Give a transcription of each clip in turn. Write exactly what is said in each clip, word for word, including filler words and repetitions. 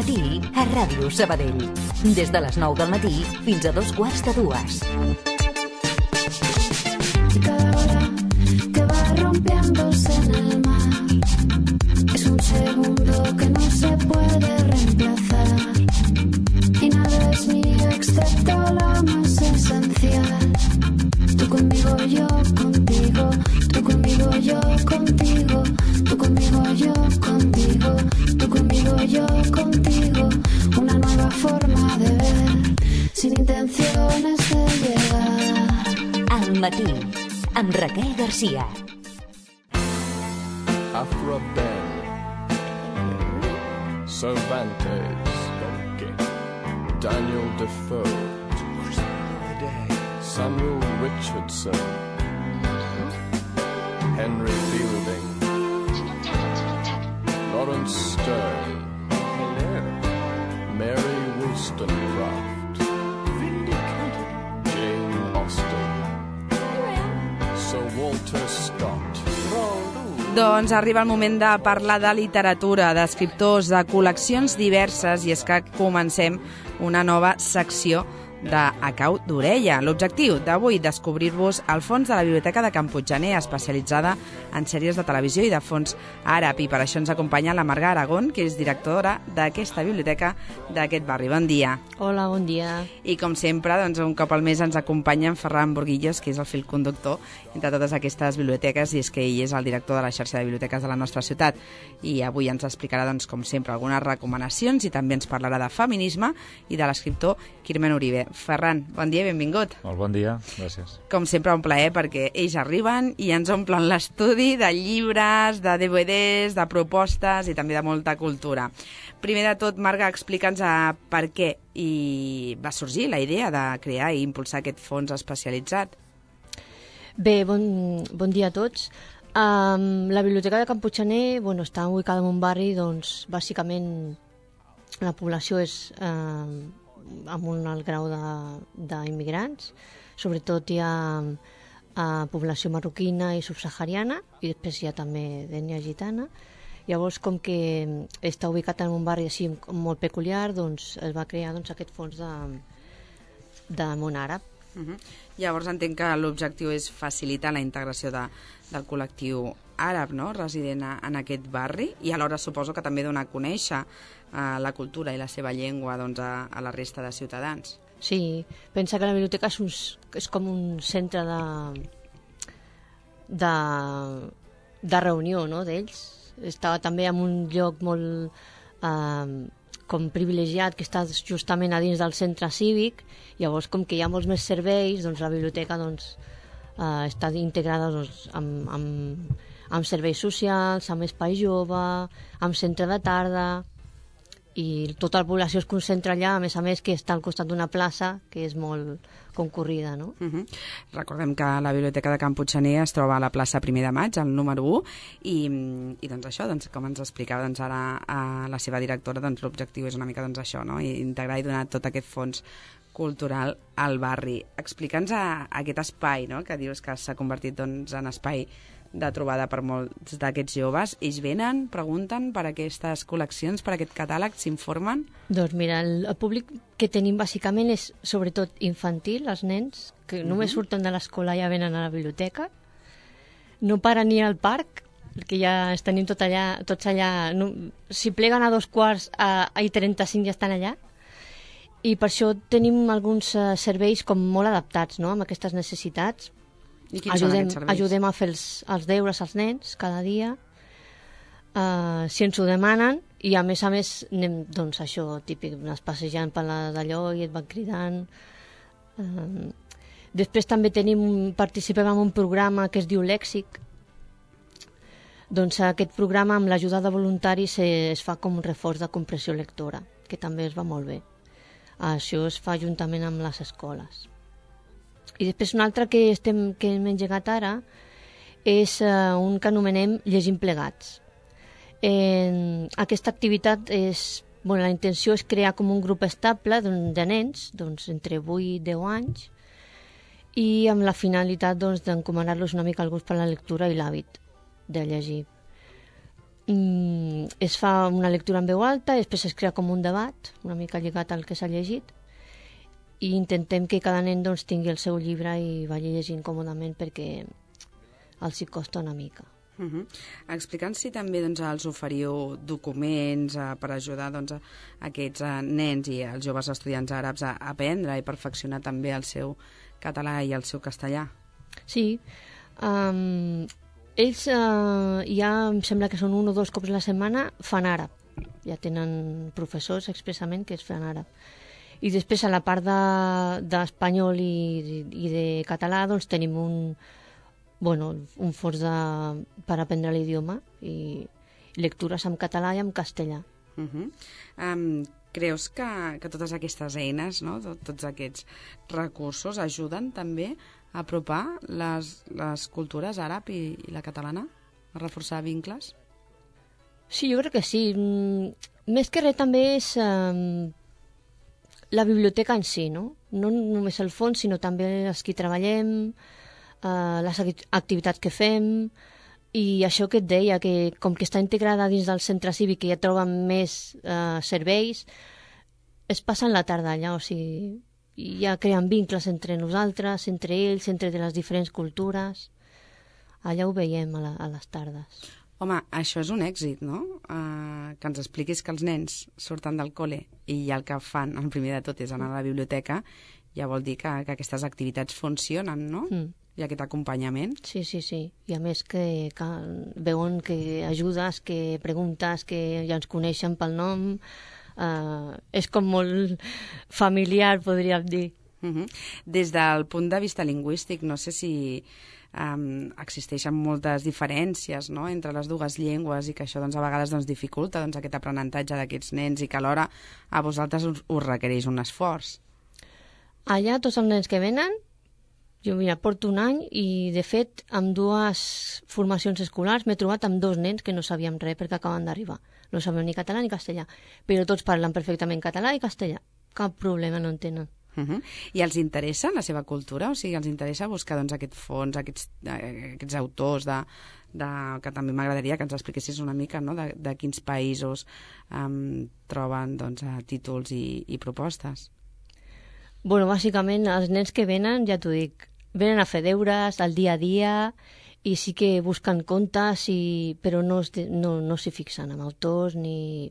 matí a Ràdio Sabadell. Des de les nou del matí fins a dos quarts de dues. Cada hora que va rompiéndose en el mar es un segundo que no se puede reemplazar y nada es mío excepto lo más esencial. Tú conmigo, yo contigo, tú conmigo, yo contigo, tú conmigo, yo contigo, tú conmigo, yo contigo, una nueva forma de ver, sin intenciones de llegar. Al matí, amb Raquel Garcia. After a bend, Cervantes, Daniel Defoe, Samuel Richardson, Henry Fielding, Lawrence Stern, Mary Wollstonecraft, Jane Austen, Sir Walter Scott. Doncs arriba el moment de parlar de literatura, d'escriptors, de col·leccions diverses, i és que comencem una nova secció de A Cau d'Orella. L'objectiu d'avui, descobrir-vos el fons de la Biblioteca de Can Puiggener, especialitzada en sèries de televisió i de fons àrab, i per això ens acompanya la Marga Aragón, que és directora d'aquesta biblioteca d'aquest barri. Bon dia. Hola, bon dia. I com sempre, doncs, un cop al mes ens acompanya en Ferran Burguillos, que és el fil conductor entre totes aquestes biblioteques, i és que ell és el director de la xarxa de biblioteques de la nostra ciutat. I avui ens explicarà, doncs, com sempre, algunes recomanacions, i també ens parlarà de feminisme i de l'escriptor Quirmen Uribe. Ferran, bon dia i benvingut. Molt bon dia, gràcies. Com sempre, un plaer, perquè ells arriben i ens omplen l'estudi de llibres, de D V Ds, de propostes i també de molta cultura. Primer de tot, Marga, explica'ns per què i va sorgir la idea de crear i impulsar aquest fons especialitzat. Bé, bon, bon dia a tots. Um, la Biblioteca de Can Puiggener, bueno, està ubicada en un barri, doncs, bàsicament la població és eh, amb un alt grau d'immigrants. Sobretot hi ha eh, població marroquina i subsahariana, i després hi ha també d'ètnia gitana. Llavors, com que està ubicat en un barri així molt peculiar, doncs es va crear doncs, aquest fons de, de món àrab. Uh-huh. Llavors entenc que l'objectiu és facilitar la integració de, del col·lectiu àrab, no?, resident a, en aquest barri, i alhora suposo que també donar a conèixer uh, la cultura i la seva llengua, doncs, a, a la resta de ciutadans. Sí, pensa que la biblioteca és, un, és com un centre de, de, de reunió, no?, d'ells. Està també en un lloc molt eh, com privilegiat, que està justament a dins del centre cívic. Llavors, com que hi ha molts més serveis, doncs la biblioteca doncs, eh, està integrada doncs, amb, amb, amb serveis socials, amb espai jove, amb centre de tarda, i tota la població es concentra allà, a més a més que està al costat d'una plaça que és molt concurrida, no? Uh-huh. Recordem que la Biblioteca de Can Puiggener es troba a la plaça Primer de Maig, al número u, i, i doncs això, doncs, com ens explicava doncs, ara a la seva directora, doncs, l'objectiu és una mica doncs, això, no?, integrar i donar tot aquest fons cultural al barri. Explica'ns a, a aquest espai, no?, que dius que s'ha convertit doncs, en espai de trobada per molts d'aquests joves. Ells venen, pregunten per aquestes col·leccions, per aquest catàleg, s'informen? Doncs mira, el, el públic que tenim bàsicament és sobretot infantil, els nens, que uh-huh. només surten de l'escola i ja venen a la biblioteca. No paren ni al parc, perquè ja es tenim tot allà, tots allà. No, si pleguen a dos quarts a, a trenta-cinc ja estan allà. I per això tenim alguns uh, serveis com molt adaptats, no?, amb aquestes necessitats. I quins ajudem, són aquests serveis? Ajudem a fer els, els deures als nens cada dia, uh, si ens ho demanen, i a més a més anem, doncs això, típic, ens passejant per d'allò i et van cridant. Uh, després també tenim, participem en un programa que es diu Lèxic. Doncs aquest programa, amb l'ajuda de voluntaris, es fa com un reforç de comprensió lectora, que també es va molt bé. Això es fa juntament amb les escoles. I després un altre que, estem, que hem engegat ara és uh, un que anomenem Llegim Plegats. Eh, aquesta activitat és, bueno, la intenció és crear com un grup estable de nens, doncs, entre vuit i deu anys, i amb la finalitat doncs, d'encomanar-los una mica al gust per la lectura i l'hàbit de llegir. mm, es fa una lectura en veu alta i després es crea com un debat, una mica lligat al que s'ha llegit, i intentem que cada nen doncs, tingui el seu llibre i vagi llegint còmodament perquè els hi costa una mica. Uh -huh. Explicant si també doncs, els oferiu documents eh, per ajudar doncs, a aquests eh, nens i els joves estudiants àrabs a aprendre i perfeccionar també el seu català i el seu castellà. Sí, um, ells uh, ja em sembla que són un o dos cops a la setmana fan àrab, ja tenen professors expressament que es fan àrab. I després a la part d'espanyol de, i, i de català doncs tenim un, bueno, un fons de, per aprendre l'idioma i lectures en català i en castellà. Uh -huh. um, creus que, que totes aquestes eines, no? Tot, tots aquests recursos ajuden també a apropar les, les cultures àrab i, i la catalana? A reforçar vincles? Sí, jo crec que sí. Més que res també és um, la biblioteca en si, no? No només el fons, sinó també els que treballem, uh, les activitats que fem, i això que et deia, que com que està integrada dins del centre cívic, que ja troben més uh, serveis, es passen la tarda allà, o sigui, ja creen vincles entre nosaltres, entre ells, entre de les diferents cultures. Allà ho veiem a, la, a les tardes. Home, això és un èxit, no? Uh, que ens expliquis que els nens surten del col·le i ja el que fan, el primer de tot, és anar a la biblioteca, ja vol dir que, que aquestes activitats funcionen, no? Mm. I aquest acompanyament. Sí, sí, sí. I a més que, que veuen que ajudes, que preguntes, que ja ens coneixen pel nom. Uh, és com molt familiar, podríem dir. Uh -huh. Des del punt de vista lingüístic, no sé si um, existeixen moltes diferències, no?, entre les dues llengües i que això doncs, a vegades doncs, dificulta doncs, aquest aprenentatge d'aquests nens i que alhora a vosaltres us, us requereix un esforç. Allà tots els nens que venen, jo mira, porto un any i de fet amb dues formacions escolars m'he trobat amb dos nens que no sabíem res perquè acaben d'arribar. No sabem ni català ni castellà, però tots parlen perfectament català i castellà. Cap problema, no en tenen. Uh -huh. I els interessa la seva cultura? O sigui, els interessa buscar doncs, aquest fons, aquests, eh, aquests autors de, de, que també m'agradaria que ens expliquessis una mica, no?, de, de quins països um, troben doncs, títols i, i propostes. Bueno, bàsicament els nens que venen, ja t'ho dic, venen a fer deures al dia a dia i sí que busquen contes, i, però no, no, no s'hi fixen en autors ni,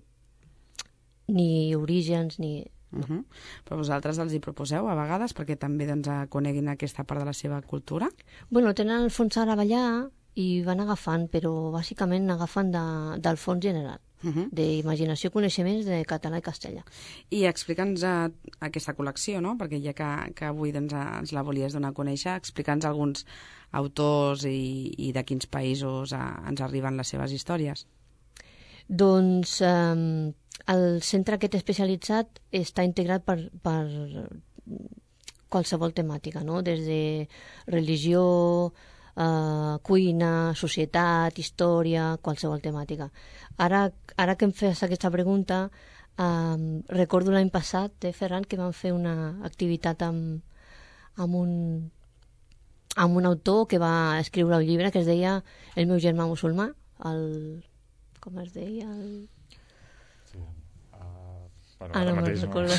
ni orígens, ni... Uh -huh. Però vosaltres els hi proposeu a vegades perquè també doncs, coneguin aquesta part de la seva cultura? Bueno, tenen el fons àrab allà i van agafant, però bàsicament agafen de, del fons general. Uh -huh. D'imaginació i coneixements de català i castellà. I explica'ns uh, aquesta col·lecció, no? Perquè ja que, que avui doncs, ens la volies donar a conèixer, explica'ns alguns autors i, i de quins països uh, ens arriben les seves històries. Doncs eh, el centre aquest especialitzat està integrat per, per qualsevol temàtica, no? Des de religió, Uh, cuina, societat, història, qualsevol temàtica. Ara, ara que em fes aquesta pregunta, uh, recordo l'any passat, eh, Ferran, que vam fer una activitat amb, amb, un, amb un autor que va escriure un llibre que es deia El meu germà musulmà, el... com es deia? El... Sí, uh, ah, no me'n recordo.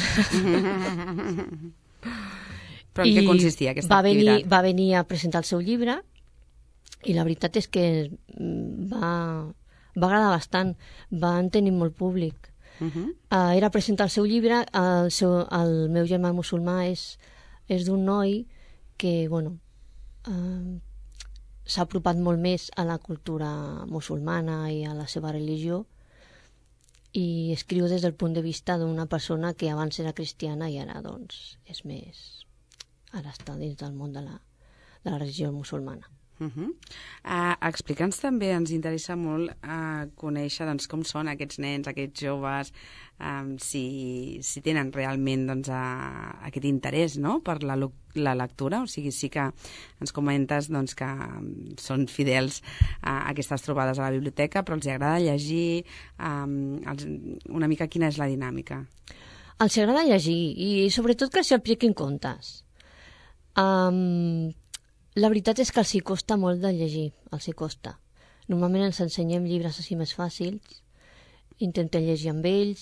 Però en què consistia aquesta va activitat? Venir, va venir a presentar el seu llibre i la veritat és que va, va agradar bastant, van tenir molt públic. Uh -huh. uh, era presentar el seu llibre, el, seu, el meu germà musulmà és, és d'un noi que, bueno, uh, s'ha apropat molt més a la cultura musulmana i a la seva religió i escriu des del punt de vista d'una persona que abans era cristiana i ara, doncs, és més... ara està dins del món de la, de la religió musulmana. Uh -huh. uh, Explica'ns també, ens interessa molt uh, conèixer doncs, com són aquests nens, aquests joves, um, si, si tenen realment doncs, uh, aquest interès, no?, per la, la lectura, o sigui, sí que ens comentes doncs, que um, són fidels a aquestes trobades a la biblioteca, però els agrada llegir, um, els, una mica quina és la dinàmica? Els agrada llegir i sobretot que s'apliquin contes. Um, la veritat és que els hi costa molt de llegir, els hi costa. Normalment ens ensenyem llibres així més fàcils, intentem llegir amb ells,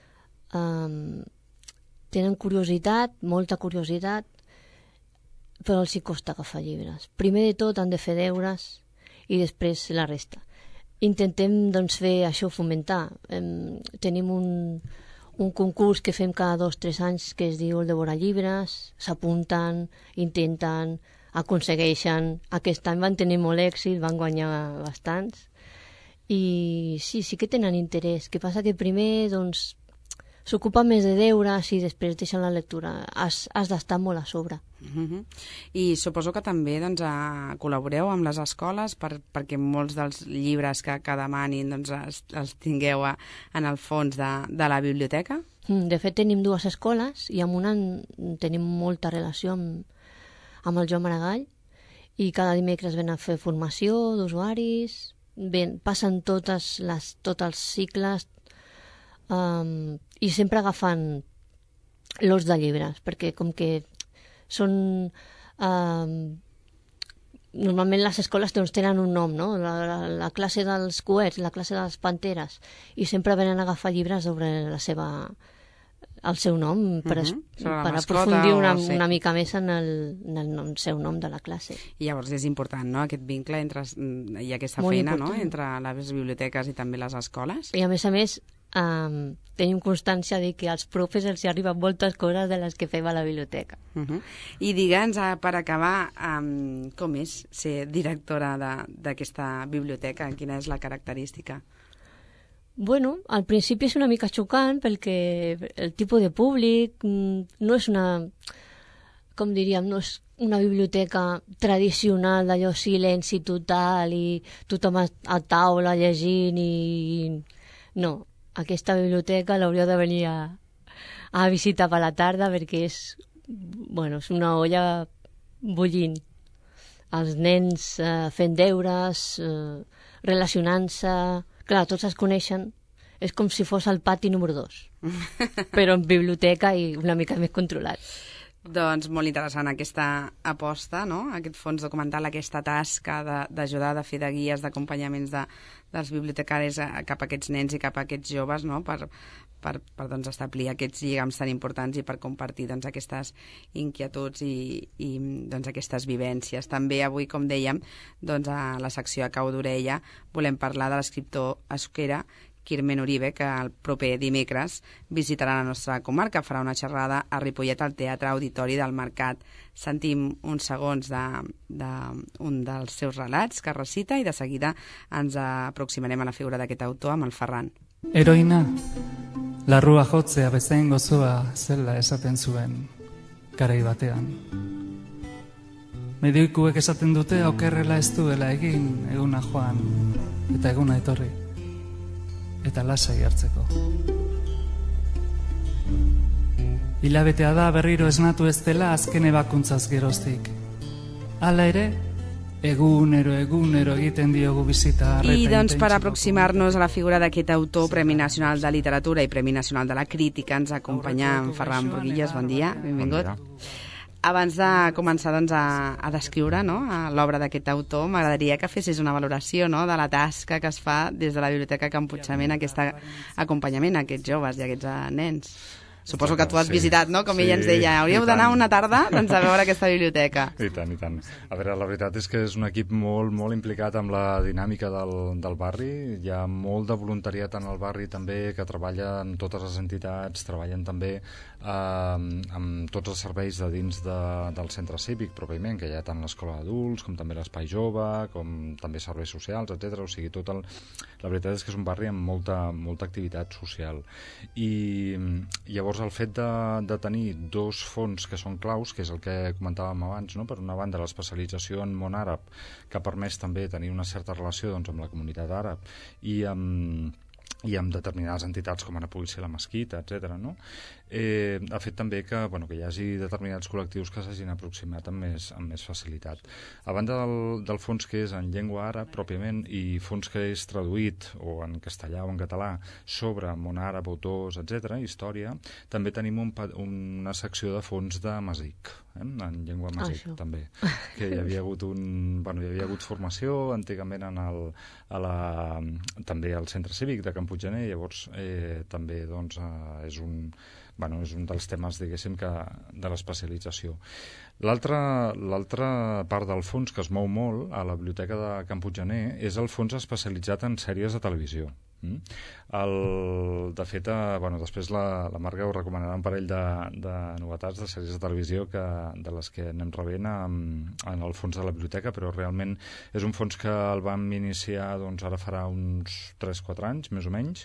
um, tenen curiositat, molta curiositat, però els hi costa agafar llibres. Primer de tot han de fer deures i després la resta. Intentem doncs, fer això, fomentar. Em, tenim un, un concurs que fem cada dos o tres anys que es diu el de veure llibres, s'apunten, intenten, aconsegueixen. Aquest any van tenir molt èxit, van guanyar bastants. I sí, sí que tenen interès. El que passa que primer doncs, s'ocupa més de deures i després deixen la lectura. Has, has d'estar molt a sobre. Uh-huh. I suposo que també doncs, a, col·laboreu amb les escoles per, perquè molts dels llibres que, que demanin doncs, els, els tingueu a, en el fons de, de la biblioteca? De fet, tenim dues escoles i amb una tenim molta relació amb, amb el Joan Maragall i cada dimecres ven a fer formació d'usuaris, passen totes les, tots els cicles um, i sempre agafant lots de llibres, perquè com que són... Um, normalment les escoles doncs, tenen un nom, no? La, la, la classe dels coets, la classe de les panteres, i sempre venen a agafar llibres sobre la seva... el seu nom, per, es, uh-huh. per mascota, aprofundir una, sí. una mica més en el, en el nom, seu nom de la classe. I llavors és important, no?, aquest vincle entre, i aquesta Molt feina, important. no?, entre les biblioteques i també les escoles. I a més a més, um, tenim constància de que als profes els hi arriben moltes coses de les que fem a la biblioteca. Uh-huh. I digue'ns, per acabar, um, com és ser directora d'aquesta biblioteca? Quina és la característica? Bueno, al principi és una mica xocant perquè el tipus de públic no és una, com diríem, no és una biblioteca tradicional d'allò silenci total i tothom a, a taula llegint i... No, aquesta biblioteca l'hauríeu de venir a, a visitar per la tarda perquè és, bueno, és una olla bullint. Els nens eh, fent deures, eh, relacionant-se... Clar, tots es coneixen, és com si fos el pati número dos, però en biblioteca i una mica més controlat. Doncs molt interessant aquesta aposta, no?, aquest fons documental, aquesta tasca d'ajudar, de, de fer de guies, d'acompanyaments de, dels bibliotecaris a, cap a aquests nens i cap a aquests joves, no?, per, per, per doncs, establir aquests lligams tan importants i per compartir doncs, aquestes inquietuds i, i doncs, aquestes vivències. També avui, com dèiem, doncs, a la secció a cau d'orella volem parlar de l'escriptor euskera Kirmen Uribe, que el proper dimecres visitarà la nostra comarca, farà una xerrada a Ripollet al Teatre Auditori del Mercat. Sentim uns segons d'un de, de dels seus relats que recita i de seguida ens aproximarem a la figura d'aquest autor amb el Ferran. Heroina, larrua jotzea bezain gozoa zela esaten zuen garai batean. Medikuek esaten dute okerrela ez duela egin eguna joan eta eguna etorri. Eta lasai hartzeko. Hilabetea da berriro esnatu ez dela azken ebakuntzaz geroztik. Hala ere, egunero, egunero egiten diogu bizita. I doncs per aproximar-nos a la figura d'aquest autor, Premi Nacional de Literatura i Premi Nacional de la Crítica, ens acompanya en Ferran Burguilles. Bon dia, benvingut. Bon dia. Abans de començar doncs, a, a descriure, no?, l'obra d'aquest autor, m'agradaria que fessis una valoració, no?, de la tasca que es fa des de la Biblioteca Can Puigdemont, aquest acompanyament a aquests joves i a aquests nens. Suposo que tu has visitat, no?, com ella ens deia, hauríeu d'anar una tarda doncs, a veure aquesta biblioteca. I tant, i tant. A veure, la veritat és que és un equip molt, molt implicat amb la dinàmica del, del barri. Hi ha molt de voluntariat en el barri també, que treballa en totes les entitats, treballen també eh, amb tots els serveis de dins de, del centre cívic, pròpiament, que hi ha tant l'escola d'adults, com també l'espai jove, com també serveis socials, etcètera. O sigui, tot el... la veritat és que és un barri amb molta, molta activitat social. I llavors el fet de, de tenir dos fons que són claus, que és el que comentàvem abans, no? Per una banda l'especialització en món àrab, que ha permès també tenir una certa relació doncs, amb la comunitat àrab i amb, i amb determinades entitats com ara pugui ser la Mesquita, etcètera, no? Eh, ha fet també que, bueno, que hi hagi determinats col·lectius que s'hagin aproximat amb més, amb més facilitat. A banda del, del fons que és en llengua àrab, pròpiament, i fons que és traduït, o en castellà o en català, sobre món àrab, autors, etcètera, història, també tenim un, una secció de fons de masic, eh? En llengua masic, oh, també. Que hi havia hagut un... Bueno, hi havia hagut formació antigament en el, a la, també al centre cívic de Camp Puiggener, llavors eh, també doncs, eh, és, un, bueno, és un dels temes, diguéssim, que, de l'especialització. L'altra part del fons que es mou molt a la Biblioteca de Camp Puiggener és el fons especialitzat en sèries de televisió. Mm? El, de fet, eh, bueno, després la, la Marga us recomanarà un parell de, de novetats de sèries de televisió que, de les que anem rebent en, en el fons de la biblioteca, però realment és un fons que el vam iniciar doncs, ara farà uns tres quatre anys, més o menys.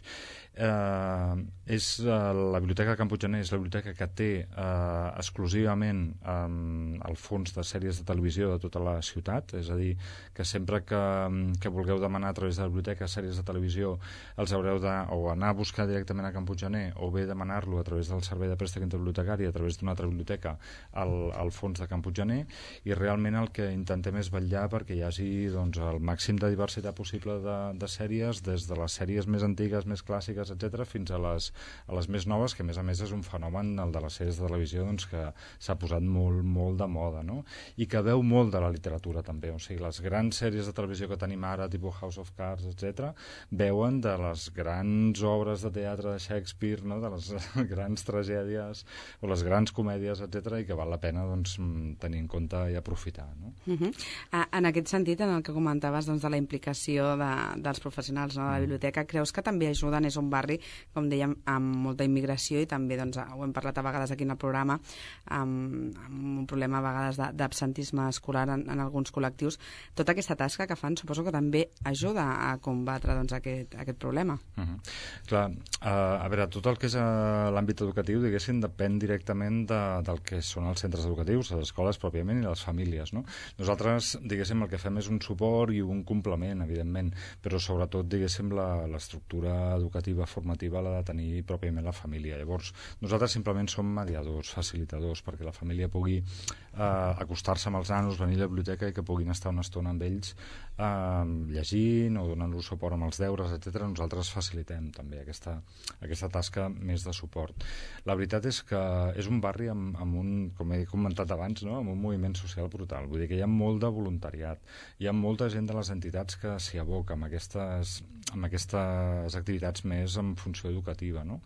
Eh, és eh, la Biblioteca de Camp Puiggener és la biblioteca que té eh, exclusivament eh, el fons de sèries de televisió de tota la ciutat, és a dir, que sempre que, que vulgueu demanar a través de la biblioteca sèries de televisió els haureu de o anar a buscar directament a Camp Puiggener o bé demanar-lo a través del servei de préstec interbibliotecari a través d'una altra biblioteca al, al fons de Camp Puiggener, i realment el que intentem és vetllar perquè hi hagi doncs, el màxim de diversitat possible de, de sèries, des de les sèries més antigues, més clàssiques, etcètera, fins a les, a les més noves, que a més a més és un fenomen, el de les sèries de televisió, doncs, que s'ha posat molt, molt de moda, no? I que veu molt de la literatura també, o sigui, les grans sèries de televisió que tenim ara, tipus House of Cards, etcètera, veuen de les grans obres de teatre de Shakespeare, no? De les grans tragèdies o les grans comèdies, etcètera, i que val la pena doncs, tenir en compte i aprofitar. No? Uh -huh. ah, en aquest sentit, en el que comentaves doncs, de la implicació de, dels professionals, no, de la biblioteca, creus que també ajuden? És un barri, com dèiem, amb molta immigració i també, doncs, ho hem parlat a vegades aquí en el programa, amb, amb un problema a vegades d'absentisme escolar en, en alguns col·lectius. Tota aquesta tasca que fan suposo que també ajuda a combatre doncs, aquest, aquest problema. Uh -huh. Clar, uh, a veure, tot el que és uh, l'àmbit educatiu, diguéssim, depèn directament de, del que són els centres educatius, les escoles pròpiament i les famílies, no? Nosaltres, diguéssim, el que fem és un suport i un complement, evidentment, però sobretot, diguéssim, l'estructura educativa formativa l'ha de tenir pròpiament la família. Llavors, nosaltres simplement som mediadors, facilitadors, perquè la família pugui uh, acostar-se amb els nanos, venir a la biblioteca i que puguin estar una estona amb ells uh, llegint o donant-los suport amb els deures, etcètera. Nosaltres facilitem també aquesta, aquesta tasca més de suport. La veritat és que és un barri amb, amb un, com he comentat abans, no? Amb un moviment social brutal. Vull dir que hi ha molt de voluntariat, hi ha molta gent de les entitats que s'hi aboca amb aquestes, amb aquestes activitats més en funció educativa, no?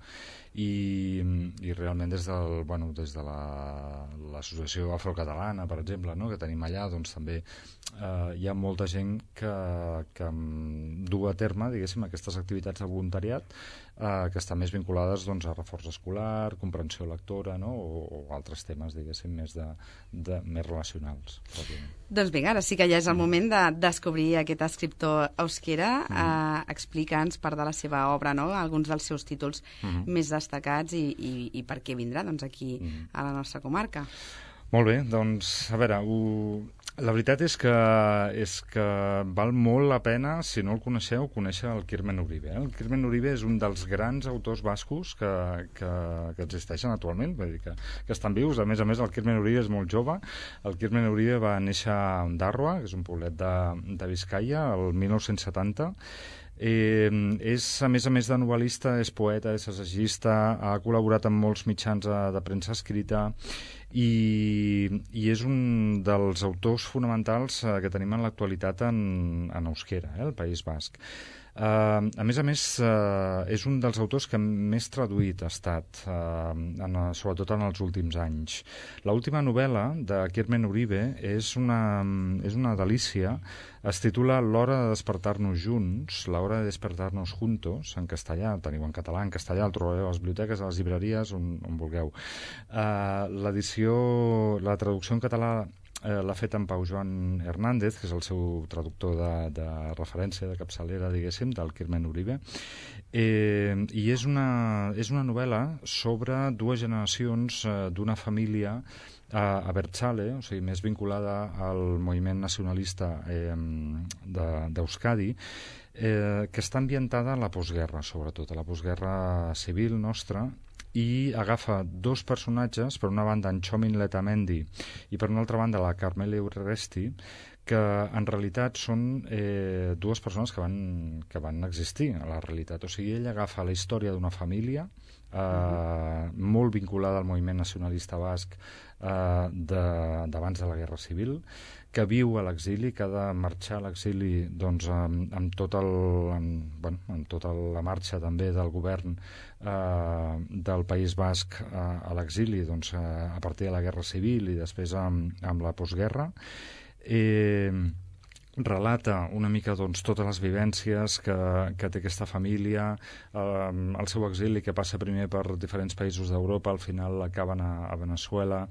I, i realment des, del, bueno, des de l'associació la, afrocatalana, per exemple, no? Que tenim allà, doncs també eh, hi ha molta gent que, que du a terme, diguéssim, aquestes activitats de voluntariat eh, que estan més vinculades doncs, a reforç escolar, comprensió lectora, no? o, o altres temes, diguéssim, més, de, de, més relacionals. Òbviament. Doncs vinga, ara sí que ja és el moment de descobrir aquest escriptor euskera. Mm. Eh, explica'ns part de la seva obra, no? Alguns dels seus títols mm. més destacats i, i, i per què vindrà doncs, aquí mm. a la nostra comarca. Molt bé, doncs, a veure, ho... la veritat és que, és que val molt la pena, si no el coneixeu, conèixer el Kirmen Uribe. Eh? El Kirmen Uribe és un dels grans autors bascos que, que, que existeixen actualment, vull dir que, que estan vius. A més a més, el Kirmen Uribe és molt jove. El Kirmen Uribe va néixer a Ondarroa, que és un poblet de, de Vizcaya, el mil nou-cents setanta. Eh, és, a més a més de novel·lista, és poeta, és assagista, ha col·laborat amb molts mitjans de, de premsa escrita i, i és un dels autors fonamentals eh, que tenim en l'actualitat en, en euskera, eh, el País Basc. Uh, a més a més, uh, és un dels autors que més traduït ha estat, uh, en, sobretot en els últims anys. L'última novel·la de Kirmen Uribe és una, és una delícia. Es titula L'hora de despertar-nos junts, la hora de despertar-nos juntos, en castellà, teniu en català, en castellà, el trobareu a les biblioteques, a les llibreries, on, on vulgueu. Uh, l'edició, la traducció en català Eh, l'ha fet en Pau Joan Hernández, que és el seu traductor de, de referència, de capçalera, diguéssim, del Kirmen Uribe. Eh, I és una, és una novel·la sobre dues generacions eh, d'una família a, a Berchale, o sigui, més vinculada al moviment nacionalista eh, d'Euskadi, eh, que està ambientada a la postguerra, sobretot, a la postguerra civil nostra, i agafa dos personatges, per una banda en Txomin Letamendi i per una altra banda la Carmele Urresti, que en realitat són eh, dues persones que van, que van existir a la realitat. O sigui, ell agafa la història d'una família eh, uh-huh. molt vinculada al moviment nacionalista basc eh, d'abans de, de la Guerra Civil, que viu a l'exili, que ha de marxar a l'exili doncs, amb, amb, tot el, amb, bueno, amb tota la marxa també del govern eh, del País Basc eh, a l'exili doncs, eh, a partir de la Guerra Civil i després amb, amb la postguerra. Eh, relata una mica doncs, totes les vivències que, que té aquesta família, eh, el seu exili que passa primer per diferents països d'Europa, al final acaben a, a Veneçuela,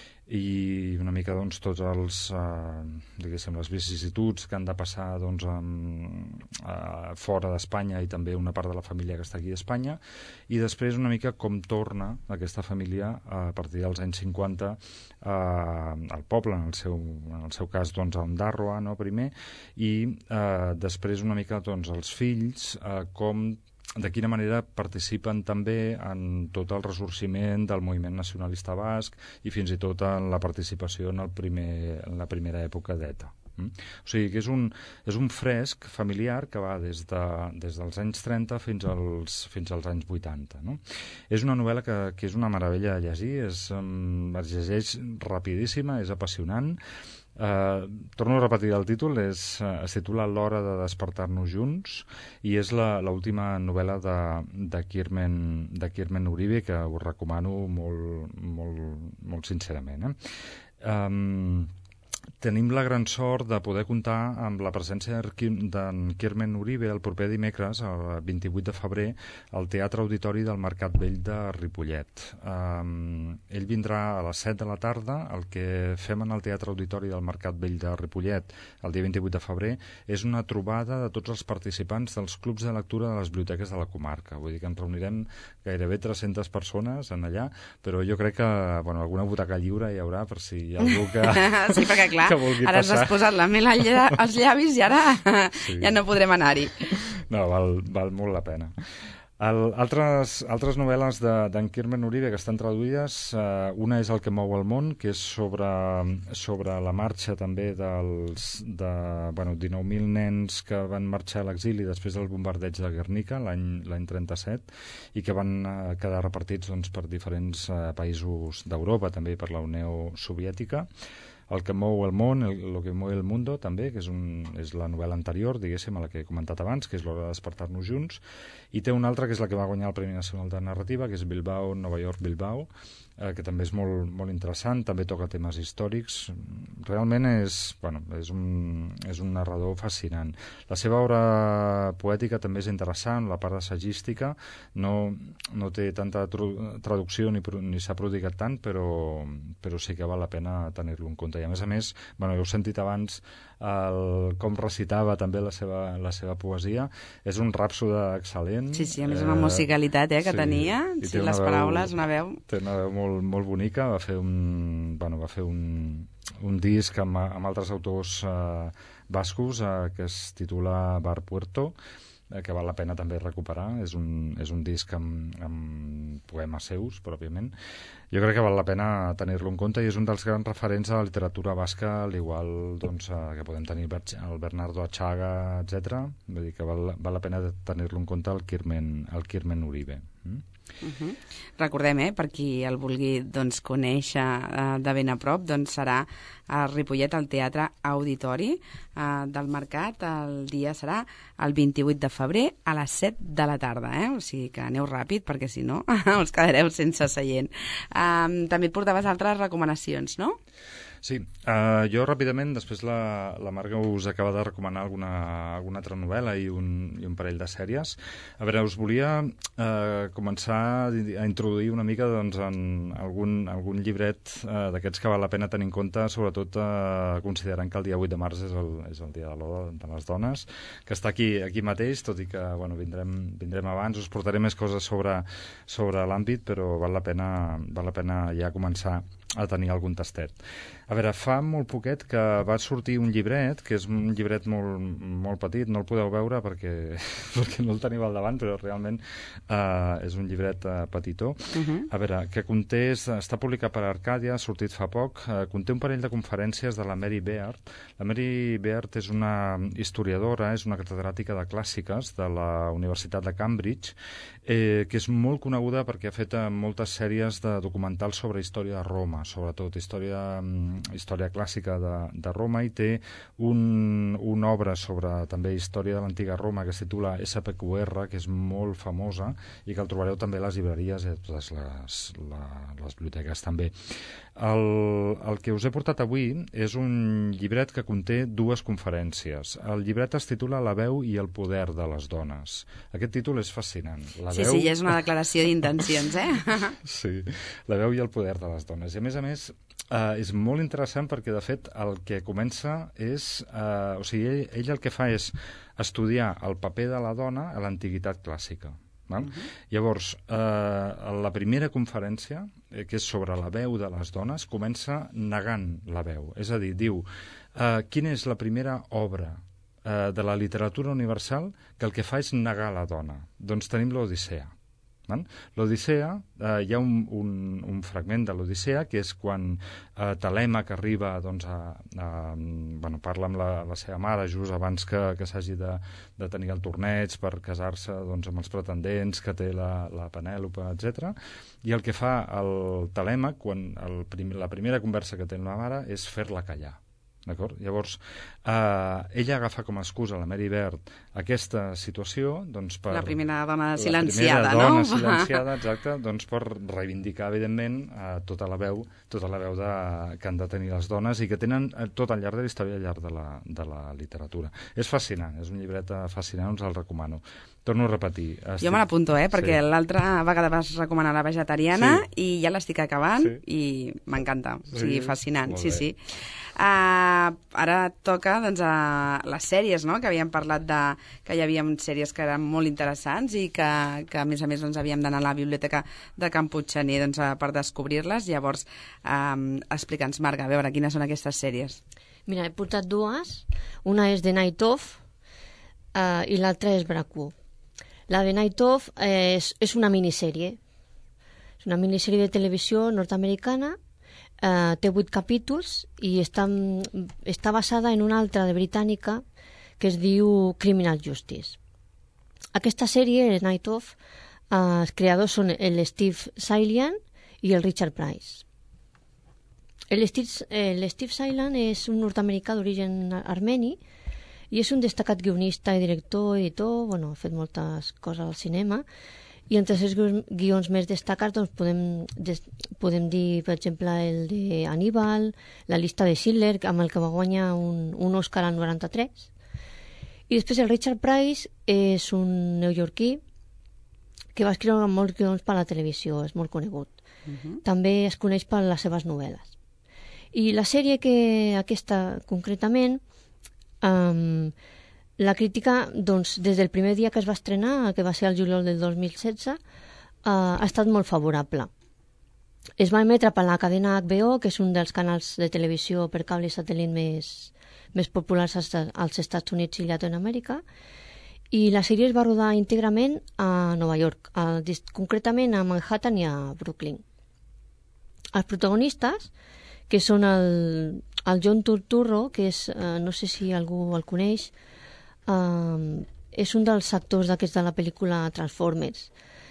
i una mica doncs, tots els eh, diguéssim, les vicissituds que han de passar doncs, amb, eh, fora d'Espanya i també una part de la família que està aquí a Espanya, i després una mica com torna aquesta família a partir dels anys cinquanta eh, al poble, en el seu, en el seu cas doncs, a Ondàrroa, no, primer, i eh, després una mica doncs, els fills, eh, com de quina manera participen també en tot el ressorgiment del moviment nacionalista basc i fins i tot en la participació en, el primer, en la primera època d'ETA. Mm? O sigui que és un, és un fresc familiar que va des, de, des dels anys trenta fins als, fins als anys vuitanta. No? És una novel·la que, que és una meravella de llegir, és, um, es llegeix rapidíssima, és apassionant. Uh, torno a repetir el títol, és, uh, es titula L'hora de despertar-nos junts i és l'última novel·la de, de, Kirmen, de Kirmen Uribe, que us recomano molt, molt, molt sincerament. Eh? Um, Tenim la gran sort de poder comptar amb la presència d'en Kirmen Uribe el proper dimecres, el vint-i-vuit de febrer, al Teatre Auditori del Mercat Vell de Ripollet. Um, ell vindrà a les set de la tarda. El que fem en el Teatre Auditori del Mercat Vell de Ripollet el dia vint-i-vuit de febrer és una trobada de tots els participants dels clubs de lectura de les biblioteques de la comarca. Vull dir que ens reunirem gairebé tres-centes persones en allà, però jo crec que bueno, alguna butaca lliure hi haurà per si hi ha algú que... Sí, perquè clar, ara ens has posat la mel als llavis i ara sí. Ja no podrem anar-hi. No, val, val molt la pena. El, altres, altres novel·les d'en de, Kirmen Uribe que estan traduïdes, eh, una és El que mou el món, que és sobre, sobre la marxa també dels de, bueno, dinou mil nens que van marxar a l'exili després del bombardeig de Guernica l'any trenta-set i que van eh, quedar repartits doncs, per diferents eh, països d'Europa, també per la Unió Soviètica. El que mou el món, el, el que mou el mundo, també, que és, un, és la novel·la anterior, diguéssim, a la que he comentat abans, que és L'hora de despertar-nos junts, i té una altra que és la que va guanyar el Premi Nacional de Narrativa, que és Bilbao, Nova York, Bilbao, eh, que també és molt, molt interessant, també toca temes històrics. Realment és, bueno, és, un, és un narrador fascinant. La seva obra poètica també és interessant, la part assagística, no, no té tanta traducció ni, ni s'ha prodigat tant, però, però sí que val la pena tenir-lo en compte. I a més a més, bueno, heu sentit abans el, com recitava també la seva, la seva poesia, és un ràpsode excel·lent. Sí, sí, a més una musicalitat eh, que sí, tenia, sí, les veu, paraules, una veu... Té una veu molt, molt bonica, va fer un, bueno, va fer un, un disc amb, amb altres autors eh, bascos eh, que es titula Bar Puerto, que val la pena també recuperar. És un, és un disc amb, amb poemes seus, pròpiament. Jo crec que val la pena tenir-lo en compte i és un dels grans referents a la literatura basca, al igual doncs, que podem tenir el Bernardo Achaga, etcètera. Vull dir que val, val la pena tenir-lo en compte el Kirmen, el Kirmen Uribe. Mm? Uh-huh. Recordem, eh, per qui el vulgui doncs, conèixer eh, de ben a prop, doncs serà a Ripollet al Teatre Auditori eh, del Mercat. El dia serà el vint-i-vuit de febrer a les set de la tarda, eh? O sigui que aneu ràpid perquè si no us quedareu sense seient. Eh, també et portaves altres recomanacions, no? Sí, uh, jo ràpidament, després la, la Marga us acaba de recomanar alguna, alguna altra novel·la i un, i un parell de sèries. A veure, us volia uh, començar a introduir una mica doncs, en algun, algun llibret uh, d'aquests que val la pena tenir en compte, sobretot uh, considerant que el dia vuit de març és el, és el dia de l'Oda de les Dones, que està aquí, aquí mateix, tot i que bueno, vindrem, vindrem abans, us portaré més coses sobre, sobre l'àmbit, però val la pena, val la pena ja començar a tenir algun tastet. A veure, fa molt poquet que va sortir un llibret, que és un llibret molt, molt petit, no el podeu veure perquè, perquè no el teniu al davant, però realment eh, és un llibret eh, petitó. Uh-huh. A veure, que conté, està publicat per Arcàdia, ha sortit fa poc, eh, conté un parell de conferències de la Mary Beard. La Mary Beard és una historiadora, és una catedràtica de clàssiques de la Universitat de Cambridge, eh, que és molt coneguda perquè ha fet moltes sèries de documentals sobre història de Roma, sobretot història, història clàssica de, de Roma, i té un, una obra sobre també història de l'antiga Roma que es titula S P Q R, que és molt famosa i que el trobareu també a les llibreries i a totes les, la, les biblioteques també. El, el que us he portat avui és un llibret que conté dues conferències. El llibret es titula La veu i el poder de les dones. Aquest títol és fascinant. La sí, veu... sí, ja és una declaració d'intencions, eh? Sí, la veu i el poder de les dones. I a més a més, eh, és molt interessant perquè, de fet, el que comença és... Eh, o sigui, ell, ell el que fa és estudiar el paper de la dona a l'antiguitat clàssica. Val? Uh-huh. Llavors, eh, la primera conferència, eh, que és sobre la veu de les dones, comença negant la veu. És a dir, diu, eh, quina és la primera obra eh, de la literatura universal que el que fa és negar la dona? Doncs tenim l'Odissea. L'Odissea, eh, hi ha un, un, un fragment de l'Odissea que és quan eh, Telèmac arriba doncs, a, a, bueno, parla amb la, la seva mare just abans que, que s'hagi de, de tenir el torneig per casar-se doncs, amb els pretendents que té la, la Penèlope, etcètera. I el que fa el Telèmac, quan el prim, la primera conversa que té amb la mare, és fer-la callar. D'acord? Llavors, eh, ella agafa com a excusa la Mary Beard aquesta situació, doncs per... La primera dona silenciada, no? La primera dona no? silenciada, exacte, doncs per reivindicar, evidentment, eh, tota la veu, tota la veu de, que han de tenir les dones i que tenen eh, tot al llarg de la història, al llarg de la, de la literatura. És fascinant, és un llibret fascinant, us el recomano. Torno a repetir. Estic... Jo me l'apunto, eh? Perquè sí. L'altra vegada vas recomanar la vegetariana sí. I ja l'estic acabant sí. I m'encanta. O sigui, sí. Fascinant, sí, sí. Uh, ara toca doncs, a les sèries, no? Que havíem parlat de que hi havia sèries que eren molt interessants i que, que a més a més doncs, havíem d'anar a la biblioteca de Can Puiggener doncs, per descobrir-les. Llavors, um, explica'ns, Marga, a veure, quines són aquestes sèries? Mira, he portat dues. Una és The Night Of uh, i l'altra és Bracu. La de Night Of és, és una minissèrie. És una minissèrie de televisió nord-americana. Uh, té vuit capítols i està, està basada en una altra de britànica que es diu Criminal Justice. Aquesta sèrie, The Night Of, uh, els creadors són el Steve Sailan i el Richard Price. El Steve, el Steve Sailan és un nord-americà d'origen armeni i és un destacat guionista i director, editor, bueno, ha fet moltes coses al cinema. I entre els guions més destacats doncs, podem, des, podem dir, per exemple, el de Hannibal, La llista de Schindler, amb el que va guanyar un, un Oscar al noranta-tres. I després el Richard Price és un neoyorquí que va escriure molts guions per a la televisió, és molt conegut. Uh-huh. També es coneix per les seves novel·les. I la sèrie que aquesta concretament... Um, La crítica, doncs, des del primer dia que es va estrenar, que va ser el juliol del dos mil setze, uh, ha estat molt favorable. Es va emetre per la cadena H B O, que és un dels canals de televisió per cable i satèl·lit més, més populars als, als Estats Units i Llatinoamèrica, i la sèrie es va rodar íntegrament a Nova York, a, concretament a Manhattan i a Brooklyn. Els protagonistes, que són el, el John Turturro, que és, uh, no sé si algú el coneix, Uh, és un dels actors d'aquests de la pel·lícula Transformers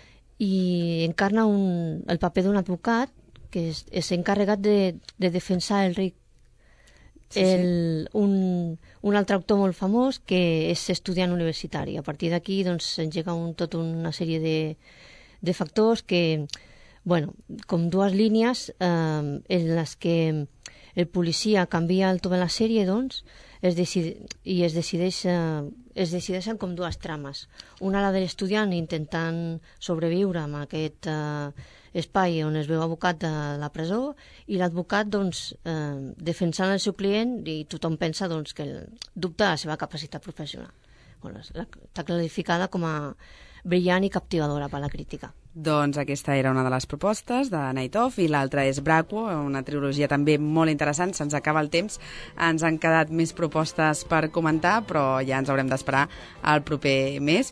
i encarna un, el paper d'un advocat que és, és encarregat de, de defensar el ric. Sí, el, sí. Un, un altre actor molt famós que és estudiant universitari. A partir d'aquí doncs, s'engega un, tot una sèrie de, de factors que, bueno, com dues línies eh, en les que el policia canvia el to de la sèrie, doncs, es decid... i es decideix, eh, es decideixen com dues trames. Una, la de l'estudiant intentant sobreviure amb aquest eh, espai on es veu abocat de la presó, i l'advocat doncs, eh, defensant el seu client, i tothom pensa doncs, que el, dubta la seva capacitat professional. Bueno, està classificada com a brillant i captivadora per la crítica. Doncs aquesta era una de les propostes de Night Of i l'altra és Braquo, una trilogia també molt interessant. Se'ns acaba el temps, ens han quedat més propostes per comentar, però ja ens haurem d'esperar al proper mes.